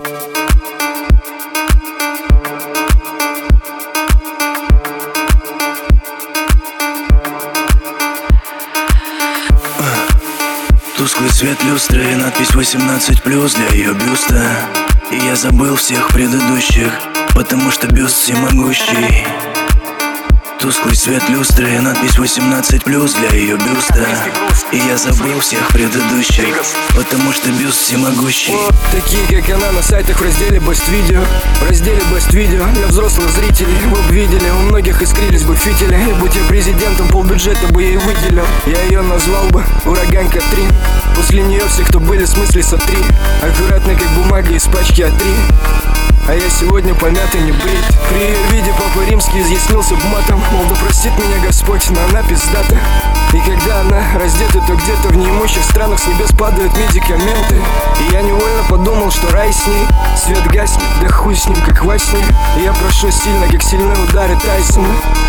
Тусклый свет люстры и надпись 18+ для ее бюста. И я забыл всех предыдущих, потому что бюст всемогущий. Тусклый свет люстры и надпись 18+ для ее бюста. И я забыл всех предыдущих, потому что бюст всемогущий. Такие как она на сайтах в разделе Best Video. В разделе Best Video для взрослых зрителей. Вы бы видели, у многих искрились бы фитили. И будь я президентом, полбюджета бы ей выделил. Я ее назвал бы Ураган Катрин. После нее все, кто были, в смысле сотри. Аккуратно как бумага из пачки А3. А я сегодня помятый, не брит. При ее виде Папа Римский изъяснился б матом. Мол, да простит меня Господь, но она пиздата. И когда она раздета, то где-то в неимущих странах с небес падают медикаменты. И я невольно подумал, что рай с ней. Свет гаснет, да хуй с ним, как во сне. И я прошу сильно, как сильные удары Тайсона.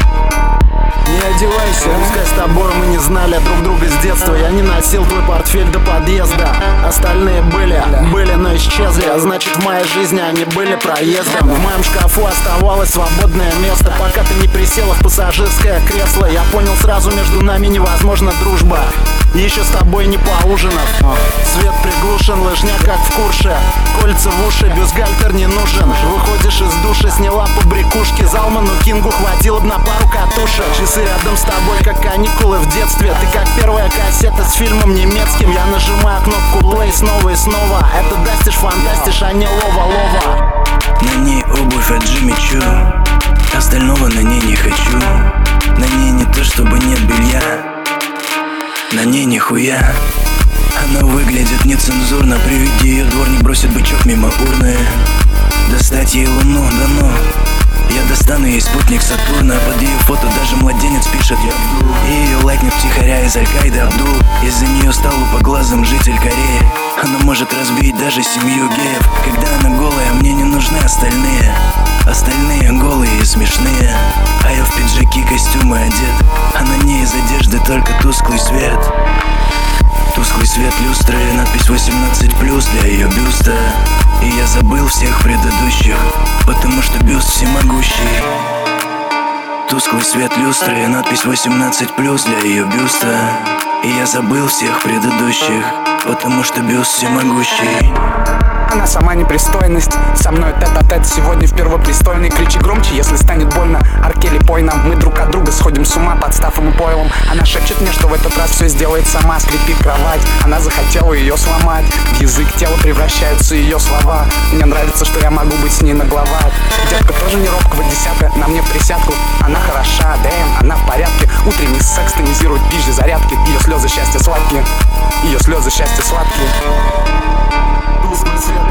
Не одевайся. Пускай с тобой мы не знали друг друга с детства. Я не носил твой портфель до подъезда. Остальные были, но исчезли. А значит, в моей жизни они были проездом. В моем шкафу оставалось свободное место, пока ты не присела в пассажирское кресло. Я понял сразу, между нами невозможна дружба. Еще с тобой не поужинав. Свет приглушен, лыжня как в Курше. Кольца в уши, бюстгальтер не нужен. Выходишь из душа, сняла побрякушки. Залману Кингу хватило бы на пару катушек. Часы рядом с тобой, как каникулы в детстве. Ты как первая кассета с фильмом немецким. Я нажимаю кнопку play снова и снова. Это дастишь, фантастиш, а не лова-лова. На ней обувь от Джимми Чу. Остального на ней не хочу. На ней не то, чтобы нет белья. На ней нихуя. Она выглядит нецензурно. При виде ее дворник бросит бычок мимо урны. Достать ей луну, да ну. Я достану ей спутник Сатурна. Под ее фото даже младенец пишет я Абдул. И ее лайкнет втихаря из Аль-Каиды Абдул. Из-за нее стал лупоглазым житель Кореи. Она может разбить даже семью геев. Когда она голая, мне не нужны остальные. Остальные голые и смешные. А я в пиджаки, костюмы одет. А на ней из одежды только тусклый свет. Тусклый свет люстры, надпись 18+ для ее бюста. И я забыл всех предыдущих, потому что бюст всемогущий. Тусклый свет люстры, надпись 18+ для ее бюста. И я забыл всех предыдущих, потому что бюст всемогущий. Она сама непристойность. Со мной тет-а-тет сегодня в первопрестольной. Кричи громче, если станет больно. Аркели, пой нам. Мы друг от друга сходим с ума под стафом и пойлом. Она шепчет мне, что в этот раз все сделает сама. Скрипит кровать, она захотела ее сломать. В язык тела превращаются ее слова. Мне нравится, что я могу быть с ней нагловат. Детка тоже не робкого десятка, на мне присядку. Она хороша, дэм, она в порядке. Утренний секс тонизирует пизжи зарядки. Ее слезы счастья сладкие. Ее слезы счастья сладкие. Тусклый свет